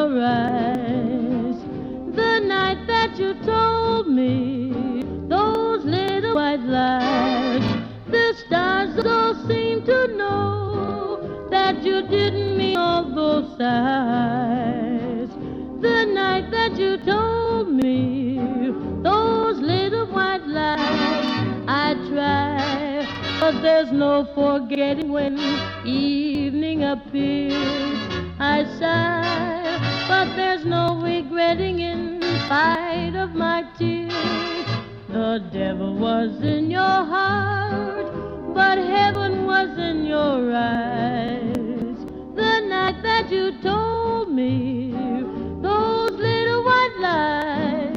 your eyes. The night that you told me those little white lies, the stars all seem to know that you didn't mean all those sighs. The night that you told me those little white lies, I try, but there's no forgetting when evening appears. I sigh, but there's no regretting in spite of my tears. The devil was in your heart, but heaven was in your eyes. The night that you told me those little white lies.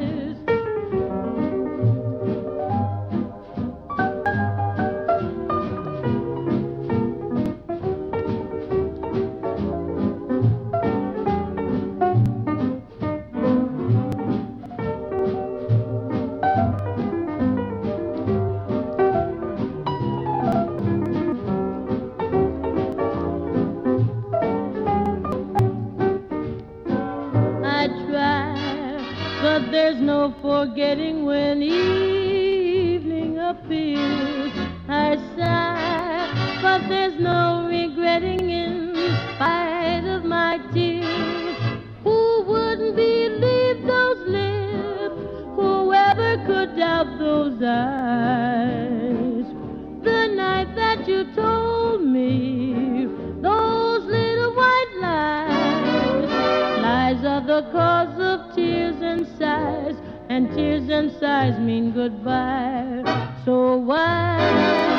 I try, but there's no forgetting when evening appears. I sigh, but there's no regretting in spite of my tears. Who wouldn't believe those lips? Whoever could doubt those eyes? The night that you told me those little white lies, lies are the cause of tears and sighs, and tears and sighs mean goodbye. So why